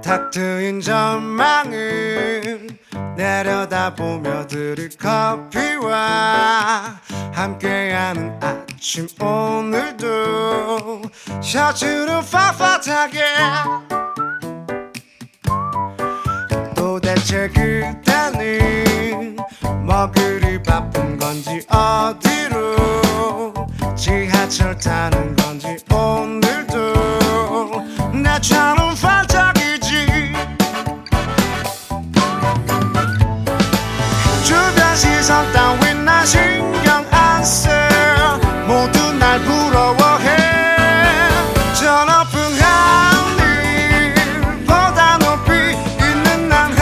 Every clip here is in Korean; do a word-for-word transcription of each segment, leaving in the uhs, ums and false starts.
탁 트인 전망을 내려다보며 들을 커피와 함께하는 아침 오늘도 셔츠는 빳빳하게 도대체 그대는 뭐 그리 바쁜 건지 어디로 지하철 타는 건지 오늘도 나처럼 반짝이지 주변 시선 따윈 나 신경 안 써 모두 날 부러워해 저 높은 하늘보다 높이 있는 난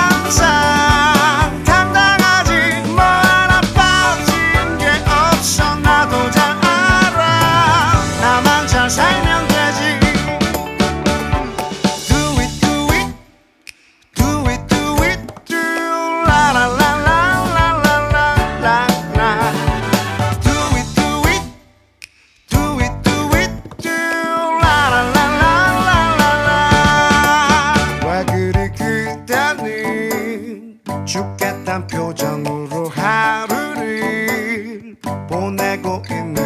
항상 당당하지 뭐 하나 빠진 게 없어 나도 잘 알아 나만 잘 살면 되지 Do it do it do it do it do la la la la la la la la do it do it do it do it do la la la la la la la 왜 그리 그대는 죽겠단 표정으로 하루를 보내고 있는